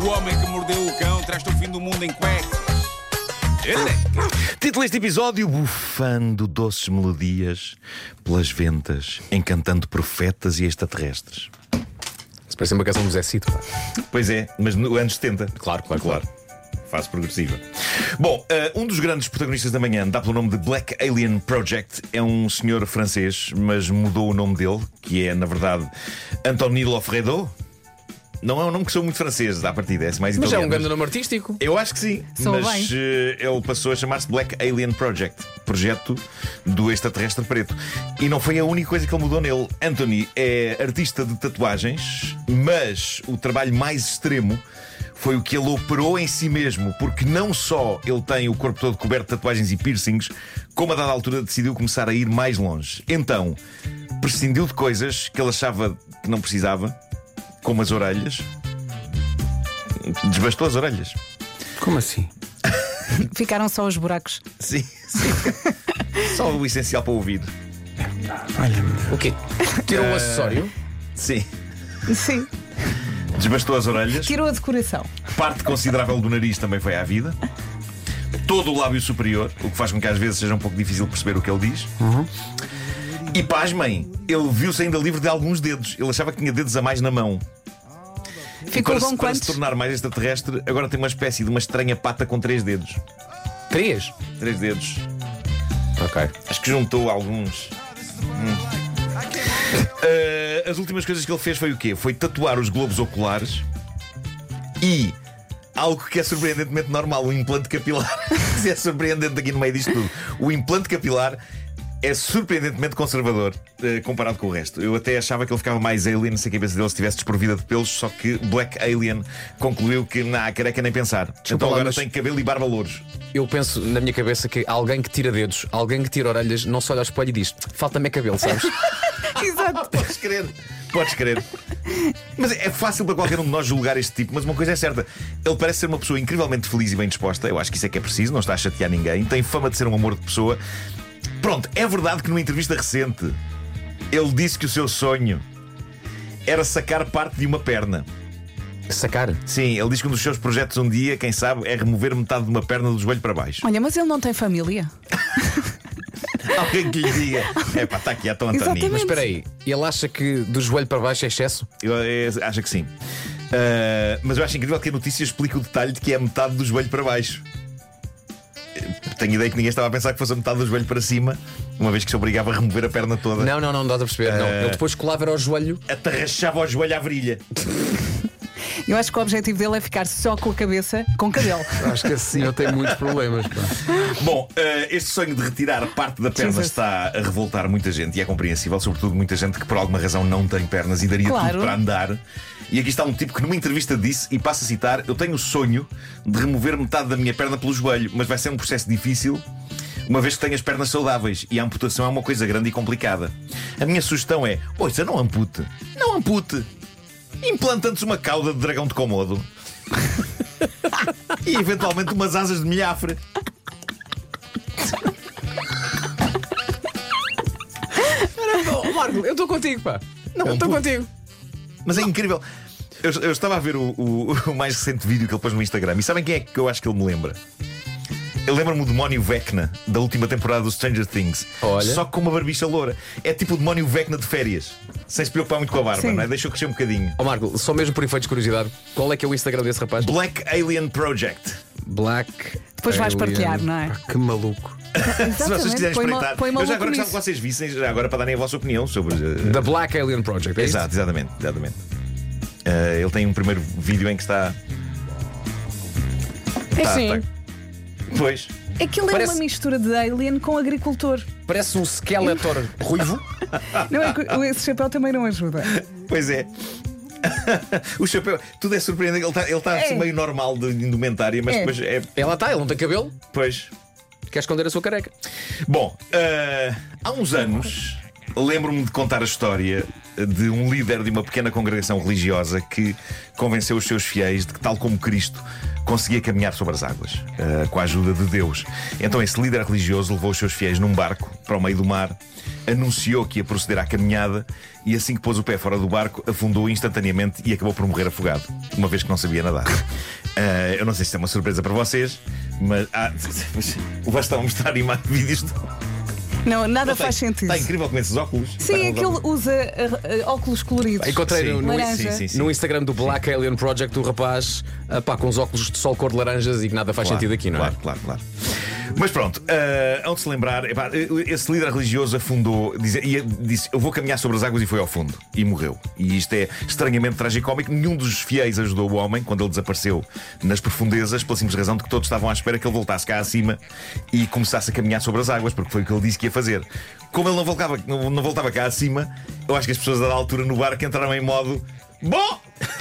O homem que mordeu o cão traz-te o fim do mundo em cuecas. Título deste episódio: bufando doces melodias pelas ventas, encantando profetas e extraterrestres. Isso parece uma canção do Zé Cito. Pois é, mas no anos 70. Claro. Fase progressiva. Bom, um dos grandes protagonistas da manhã dá pelo nome de Black Alien Project. É um senhor francês, mas mudou o nome dele, que é, na verdade, Anthony Lofredo. Não é um nome que sou muito francês à partida, é mais italiano. Mas é um grande nome artístico. Eu acho que sim. Sou mas ele passou a chamar-se Black Alien Project, projeto do extraterrestre preto. E não foi a única coisa que ele mudou nele. Anthony é artista de tatuagens, mas o trabalho mais extremo foi o que ele operou em si mesmo, porque não só ele tem o corpo todo coberto de tatuagens e piercings, como a dada altura decidiu começar a ir mais longe. Então, prescindiu de coisas que ele achava que não precisava, como as orelhas. Desbastou as orelhas. Como assim? Ficaram só os buracos. Sim. Só o essencial para ouvir. O quê? Tirou o acessório? Sim. Sim. Desbastou as orelhas. Tirou a decoração. Parte considerável do nariz também foi à vida. Todo o lábio superior, o que faz com que às vezes seja um pouco difícil perceber o que ele diz. E pasmem, ele viu-se ainda livre de alguns dedos. Ele achava que tinha dedos a mais na mão. Ficou com Para se quantos? tornar mais extraterrestre, agora tem uma espécie de uma estranha pata com 3 dedos. 3? 3 dedos. Ok. Acho que juntou alguns. As últimas coisas que ele fez foi o quê? Foi tatuar os globos oculares e algo que é surpreendentemente normal, o implante capilar. É surpreendente aqui no meio disto tudo. O implante capilar é surpreendentemente conservador comparado com o resto. Eu até achava que ele ficava mais alien se a cabeça dele estivesse desprovida de pelos, só que Black Alien concluiu que na careca nem pensar. Então lá, agora mas tem cabelo e barba louros. Eu penso na minha cabeça que alguém que tira dedos, alguém que tira orelhas, não se olha ao espelho e diz: falta-me cabelo, sabes? Exato. Podes crer. Podes crer. Mas é fácil para qualquer um de nós julgar este tipo. Mas uma coisa é certa: ele parece ser uma pessoa incrivelmente feliz e bem disposta. Eu acho que isso é que é preciso, não está a chatear ninguém. Tem fama de ser um amor de pessoa. Pronto, é verdade que numa entrevista recente ele disse que o seu sonho era sacar parte de uma perna. Sacar? Sim, ele diz que um dos seus projetos um dia, quem sabe, é remover metade de uma perna do joelho para baixo. Olha, mas ele não tem família. Alguém que lhe diga: é pá, está aqui, é tão António. Exatamente. Mas espera aí, ele acha que do joelho para baixo é excesso? Eu acho que sim. Mas eu acho incrível que a notícia explique o detalhe de que é metade do joelho para baixo. Tenho ideia que ninguém estava a pensar que fosse a metade do joelho para cima, uma vez que se obrigava a remover a perna toda. Não dás a perceber. Não. Ele depois colava ao joelho. Atarrachava o joelho à virilha. Eu acho que o objetivo dele é ficar só com a cabeça, com cabelo. Acho que esse senhor tem muitos problemas. Pá. Bom, este sonho de retirar parte da perna Jesus. está a revoltar muita gente. E é compreensível, sobretudo muita gente que por alguma razão não tem pernas e daria Claro. tudo para andar. E aqui está um tipo que numa entrevista disse, e passo a citar: eu tenho o sonho de remover metade da minha perna pelo joelho, mas vai ser um processo difícil, uma vez que tenho as pernas saudáveis. E a amputação é uma coisa grande e complicada. A minha sugestão é: ouça, não ampute. Não ampute. Implante antes uma cauda de dragão de Komodo. E eventualmente umas asas de milhafre. Marco, eu estou contigo, pá. Eu estou contigo. Mas é incrível. Eu estava a ver o mais recente vídeo que ele pôs no Instagram. E sabem quem é que eu acho que ele me lembra? Ele lembra-me o demónio Vecna da última temporada do Stranger Things. Olha. Só com uma barbicha loura. É tipo o demónio Vecna de férias, sem se preocupar muito com a barba, Sim. não é? Deixou crescer um bocadinho. Ó Marco, só mesmo por efeitos de curiosidade, qual é que é o Instagram desse rapaz? Black Alien Project. Black. Depois vais Alien. partilhar, não é? Pá, que maluco. Se vocês quiserem Põe uma- espreitar, põe uma eu já louco agora gostava que nisso. vocês vissem, já agora para darem a vossa opinião sobre. The Black Alien Project, é isso? Exato, exatamente. Ele tem um primeiro vídeo em que está. É Tá, sim. tá. Pois. Aquilo é Parece- uma mistura de alien com agricultor. Parece um Skeletor ruivo. Não é que esse chapéu também não ajuda. Pois é. O chapéu, tudo é surpreendente. Ele está assim meio normal de indumentária, mas É. depois é. Ela está, ele não tem cabelo. Pois. Quer esconder a sua careca. Bom, há uns anos lembro-me de contar a história de um líder de uma pequena congregação religiosa que convenceu os seus fiéis de que, tal como Cristo, conseguia caminhar sobre as águas, com a ajuda de Deus. Então esse líder religioso levou os seus fiéis num barco para o meio do mar, anunciou que ia proceder à caminhada e assim que pôs o pé fora do barco, afundou instantaneamente e acabou por morrer afogado, uma vez que não sabia nadar. Eu não sei se é uma surpresa para vocês, mas o Vasco estava a mostrar vídeos. Não, nada faz sentido. Está incrível com esses óculos. Sim, é que ele usa óculos coloridos. Encontrei Laranja. no Instagram do Black Alien Project o rapaz com os óculos de sol cor de laranjas e que nada faz sentido aqui, não é? Claro. Mas pronto, hão de se lembrar, esse líder religioso afundou, disse: eu vou caminhar sobre as águas, e foi ao fundo e morreu. E isto é estranhamente tragicómico. Nenhum dos fiéis ajudou o homem quando ele desapareceu nas profundezas, pela simples razão de que todos estavam à espera que ele voltasse cá acima e começasse a caminhar sobre as águas, porque foi o que ele disse que ia fazer. Como ele não voltava cá acima, eu acho que as pessoas da altura no barco entraram em modo: bom!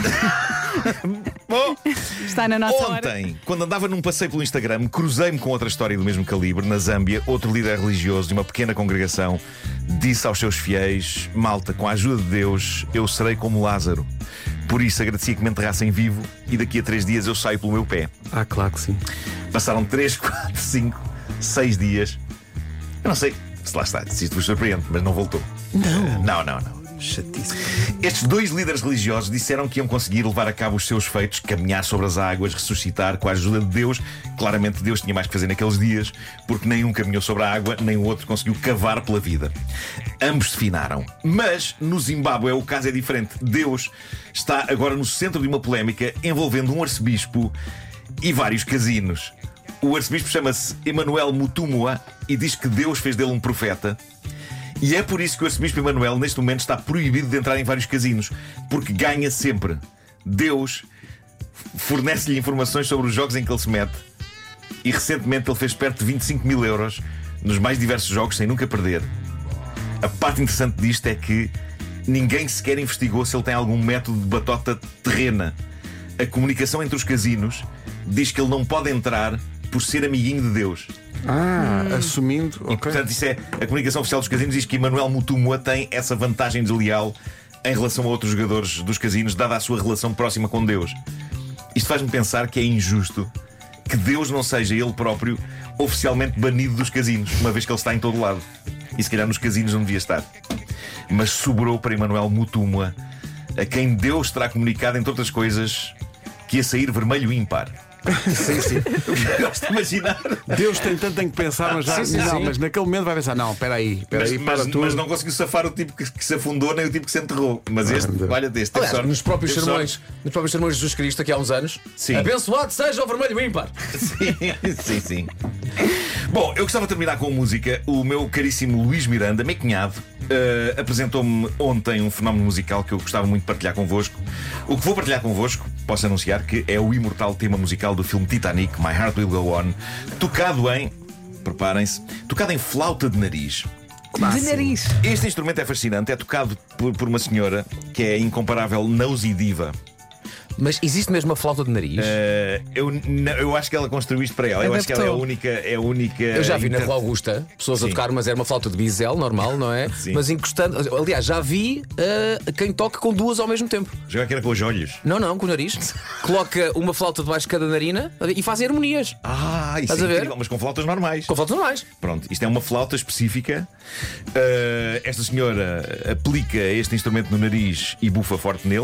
Bom, está na nossa hora. Ontem, quando andava num passeio pelo Instagram, cruzei-me com outra história do mesmo calibre. Na Zâmbia, outro líder religioso de uma pequena congregação disse aos seus fiéis: malta, com a ajuda de Deus, eu serei como Lázaro. Por isso agradecia que me enterrassem vivo e daqui a 3 dias eu saio pelo meu pé. Claro que sim. Passaram 3, 4, 5, 6 dias. Eu não sei se lá está, se isto vos surpreende, mas não voltou. Não. Chatice. Estes 2 líderes religiosos disseram que iam conseguir levar a cabo os seus feitos, caminhar sobre as águas, ressuscitar com a ajuda de Deus. Claramente Deus tinha mais que fazer naqueles dias, porque nem um caminhou sobre a água, nem o outro conseguiu cavar pela vida. Ambos se finaram. Mas no Zimbábue o caso é diferente. Deus está agora no centro de uma polémica envolvendo um arcebispo e vários casinos. O arcebispo chama-se Emanuel Mutumwa e diz que Deus fez dele um profeta. E é por isso que o arcebispo Emanuel neste momento está proibido de entrar em vários casinos, porque ganha sempre. Deus fornece-lhe informações sobre os jogos em que ele se mete. E recentemente ele fez perto de 25 mil euros nos mais diversos jogos sem nunca perder. A parte interessante disto é que ninguém sequer investigou se ele tem algum método de batota terrena. A comunicação entre os casinos diz que ele não pode entrar por ser amiguinho de Deus. Assumindo. E portanto isso é a comunicação oficial dos casinos, diz que Emanuel Mutumwa tem essa vantagem desleal em relação a outros jogadores dos casinos, dada a sua relação próxima com Deus. Isto faz-me pensar que é injusto que Deus não seja ele próprio oficialmente banido dos casinos, uma vez que ele está em todo lado. E se calhar nos casinos não devia estar. Mas sobrou para Emanuel Mutumwa, a quem Deus terá comunicado, entre outras coisas, que ia sair vermelho ímpar. Sim. Gosto de imaginar. Deus tem tanto em que pensar, mas já. Sim. Mas naquele momento vai pensar: não, espera aí, mas não conseguiu safar o tipo que se afundou, nem o tipo que se enterrou. Mas este, olha deste. Aliás, nos próprios sermões de Jesus Cristo, aqui há uns anos, sim. Abençoado seja o vermelho ímpar. Sim. Bom, eu gostava de terminar com música. O meu caríssimo Luís Miranda, meu cunhado, apresentou-me ontem um fenómeno musical que eu gostava muito de partilhar convosco. O que vou partilhar convosco, posso anunciar que é o imortal tema musical do filme Titanic, My Heart Will Go On, tocado em, preparem-se, tocado em flauta de nariz. De nariz. Este instrumento é fascinante, é tocado por uma senhora que é a incomparável Nosy Diva. Mas existe mesmo a flauta de nariz? Eu acho que ela construiu isto para ela. Eu acho que ela é a única. Eu já vi na Rua Augusta pessoas a tocar, mas era uma flauta de bisel, normal, não é? Sim. Mas encostando. Aliás, já vi quem toca com 2 ao mesmo tempo. Joga que era com os olhos. Não, com o nariz. Coloca uma flauta debaixo de cada narina e faz harmonias. Isso Estás é a ver? incrível, mas com flautas normais. Com flautas normais. Pronto, isto é uma flauta específica. Esta senhora aplica este instrumento no nariz e bufa forte nele.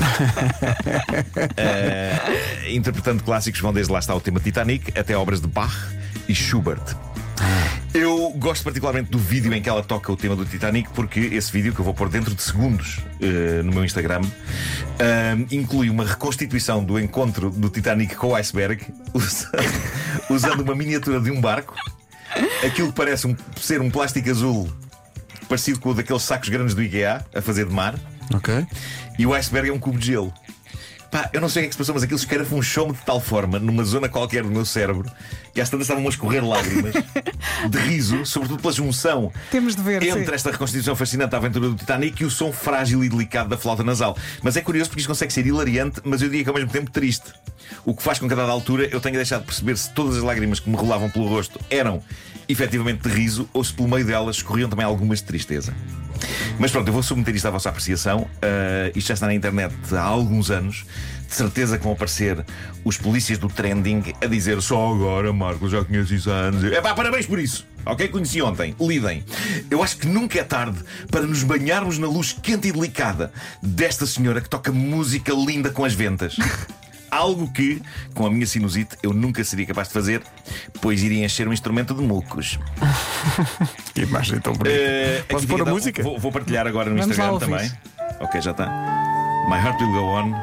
Interpretando clássicos, vão desde lá está o tema Titanic até obras de Bach e Schubert. Eu gosto particularmente do vídeo em que ela toca o tema do Titanic, porque esse vídeo, que eu vou pôr dentro de segundos no meu Instagram, inclui uma reconstituição do encontro do Titanic com o iceberg, usando uma miniatura de um barco, aquilo que parece ser um plástico azul parecido com o daqueles sacos grandes do IKEA a fazer de mar. Ok. E o iceberg é um cubo de gelo. Eu não sei o que é que se passou, mas aquilo escarafunchou-me de tal forma numa zona qualquer do meu cérebro que às tantas estavam a escorrer lágrimas de riso, sobretudo pela junção Temos de ver, entre esta reconstituição fascinante da aventura do Titanic e o som frágil e delicado da flauta nasal. Mas é curioso porque isto consegue ser hilariante, mas eu diria que ao mesmo tempo triste. O que faz com que a dada altura eu tenha deixado de perceber se todas as lágrimas que me rolavam pelo rosto eram efetivamente de riso ou se pelo meio delas escorriam também algumas de tristeza. Mas pronto, eu vou submeter isto à vossa apreciação. Isto já está na internet há alguns anos. De certeza que vão aparecer os polícias do trending a dizer: só agora, Marco, já conheço isso há anos. Parabéns por isso. Ok, conheci ontem. Lidem. Eu acho que nunca é tarde para nos banharmos na luz quente e delicada desta senhora que toca música linda com as ventas. Algo que, com a minha sinusite, eu nunca seria capaz de fazer, pois iria encher um instrumento de mucos. Que imagem tão bonita. Posso pôr a música? Vou partilhar agora no Vamos lá Instagram ouvir. também. Ok, já está. My Heart Will Go On.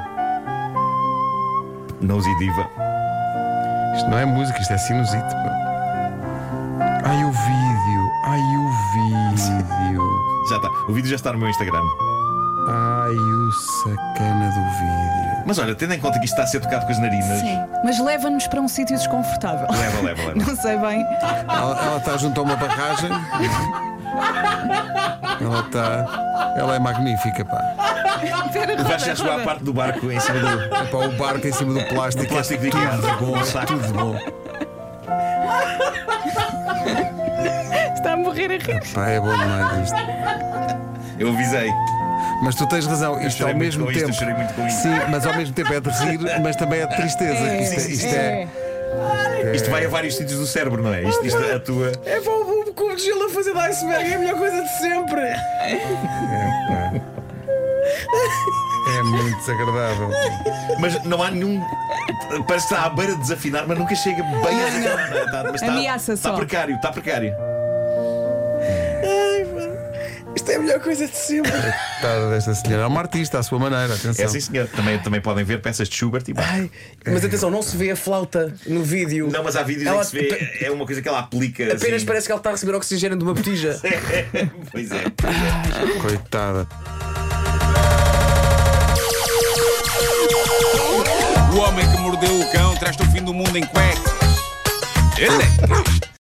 Nosy Diva. Isto não é música, isto é sinusite. Pá. Ai, o vídeo. Ai, o vídeo. Já está. O vídeo já está no meu Instagram. Ai, o sacana do vídeo. Mas olha, tendo em conta que isto está a ser tocado com as narinas. Sim. Mas leva-nos para um sítio desconfortável. Leva. Não sei bem. Ela está junto a uma barragem. Ela é magnífica, pá. Vais já chegar à parte do barco em cima do. Pá, o barco em cima do plástico. Do plástico de tudo Ikea. bom, Saco. tudo bom. Está a morrer a rir. Pá, é bom demais isto. Eu avisei. Mas tu tens razão, isto chorei ao muito mesmo com isto, tempo. eu chorei muito com isto. Sim, mas ao mesmo tempo é de rir, mas também é de tristeza. Isto é. Isto vai a vários sítios do cérebro, não é? Isto atua. É para o cubo de gelo a fazer de iceberg, é a melhor coisa de sempre. É muito desagradável. Mas não há nenhum. Parece que está à beira de desafinar, mas nunca chega bem a desafinar. Mas Ameaça está só. precário, está precário. Isto é a melhor coisa de sempre. Coitada desta senhora. É uma artista à sua maneira, atenção. É sim, senhor. Também podem ver peças de Schubert e Ai, mas atenção, não se vê a flauta no vídeo. Não, mas há vídeos em Ela- que se vê. É uma coisa que ela aplica. Apenas assim. parece que ela está a receber oxigênio de uma botija. Pois é. Coitada. O homem que mordeu o cão traz-te o fim do mundo em cuecas. Ele é.